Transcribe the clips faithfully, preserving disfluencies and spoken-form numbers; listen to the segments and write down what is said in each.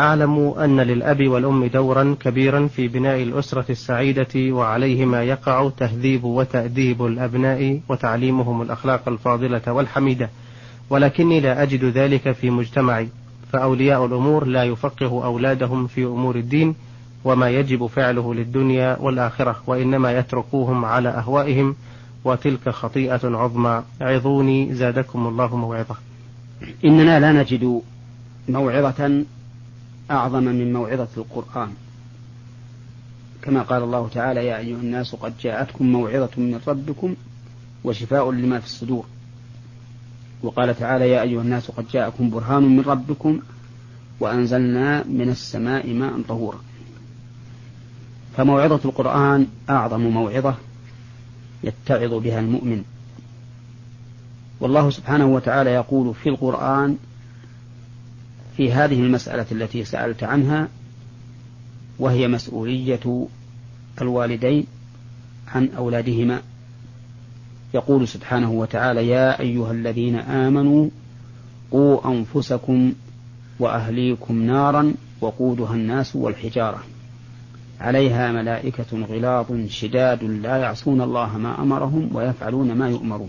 أعلم أن للأب والأم دورا كبيرا في بناء الأسرة السعيدة، وعليهما يقع تهذيب وتأديب الأبناء وتعليمهم الأخلاق الفاضلة والحميدة، ولكني لا أجد ذلك في مجتمعي، فأولياء الأمور لا يفقه أولادهم في أمور الدين وما يجب فعله للدنيا والآخرة، وإنما يتركوهم على أهوائهم، وتلك خطيئة عظمى. عظوني زادكم الله موعظة. إننا لا نجد موعظة أعظم من موعظة القرآن، كما قال الله تعالى: يا أيها الناس قد جاءتكم موعظة من ربكم وشفاء لما في الصدور. وقال تعالى: يا أيها الناس قد جاءكم برهان من ربكم وأنزلنا من السماء ماء طهورا. فموعظة القرآن أعظم موعظة يتعظ بها المؤمن. والله سبحانه وتعالى يقول في القرآن في هذه المسألة التي سألت عنها، وهي مسؤولية الوالدين عن أولادهما، يقول سبحانه وتعالى: يا أيها الذين آمنوا قوا أنفسكم وأهليكم نارا وقودها الناس والحجارة عليها ملائكة غلاظ شداد لا يعصون الله ما أمرهم ويفعلون ما يؤمرون.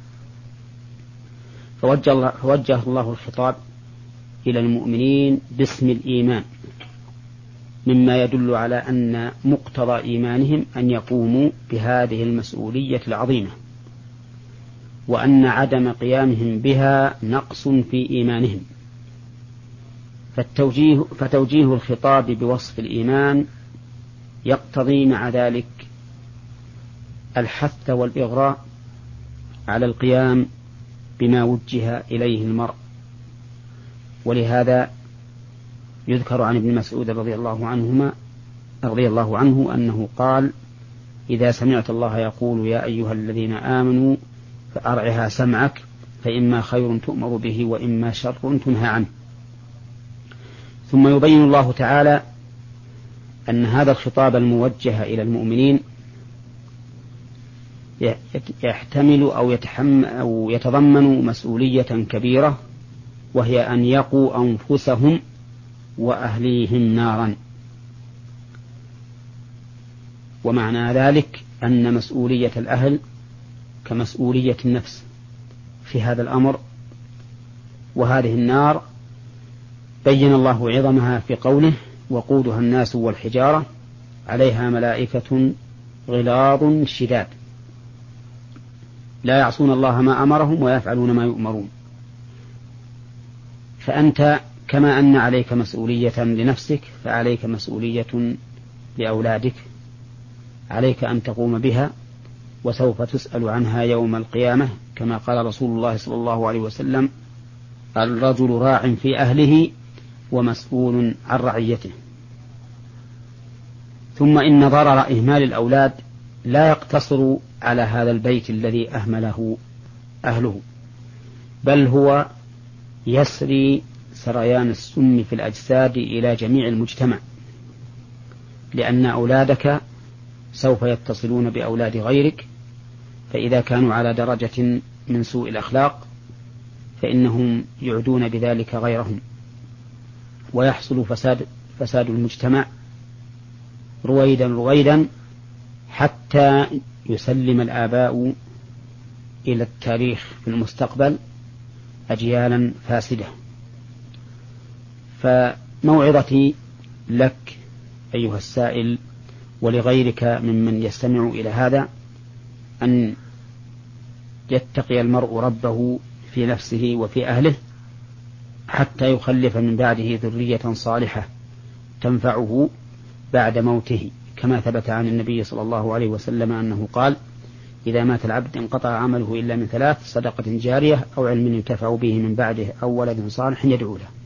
فوجه الله, فوجه الله الخطاب إلى المؤمنين باسم الإيمان، مما يدل على أن مقتضى إيمانهم أن يقوموا بهذه المسؤولية العظيمة، وأن عدم قيامهم بها نقص في إيمانهم. فالتوجيه فتوجيه الخطاب بوصف الإيمان يقتضي مع ذلك الحث والإغراء على القيام بما وجه إليه المرء. ولهذا يذكر عن ابن مسعود رضي الله عنهما رضي الله عنه أنه قال: إذا سمعت الله يقول يا أيها الذين آمنوا فأرعها سمعك، فإما خير تؤمر به وإما شر تنهى عنه. ثم يبين الله تعالى أن هذا الخطاب الموجه إلى المؤمنين يحتمل أو, يتحمل أو يتضمن مسؤولية كبيرة، وهي أن يقوا أنفسهم وأهليهم نارا. ومعنى ذلك أن مسؤولية الأهل كمسؤولية النفس في هذا الأمر. وهذه النار بين الله عظمها في قوله: وقودها الناس والحجارة عليها ملائكة غلاظ شداد لا يعصون الله ما أمرهم ويفعلون ما يؤمرون. فأنت كما أن عليك مسؤولية لنفسك فعليك مسؤولية لأولادك، عليك أن تقوم بها، وسوف تسأل عنها يوم القيامة، كما قال رسول الله صلى الله عليه وسلم: الرجل راع في أهله ومسؤول عن رعيته. ثم إن ضرر إهمال الأولاد لا يقتصر على هذا البيت الذي أهمله أهله، بل هو يسري سريان السم في الأجساد إلى جميع المجتمع، لأن أولادك سوف يتصلون بأولاد غيرك، فإذا كانوا على درجة من سوء الأخلاق فإنهم يعدون بذلك غيرهم، ويحصل فساد, فساد المجتمع رويدا رويدا حتى يسلم الآباء إلى التاريخ في المستقبل أجيالا فاسدة. فموعظتي لك أيها السائل ولغيرك ممن يستمع إلى هذا أن يتقي المرء ربه في نفسه وفي أهله حتى يخلف من بعده ذرية صالحة تنفعه بعد موته، كما ثبت عن النبي صلى الله عليه وسلم أنه قال: إذا مات العبد انقطع عمله إلا من ثلاث: صدقة جارية أو علم ينتفع به من بعده أو ولد صالح يدعو له.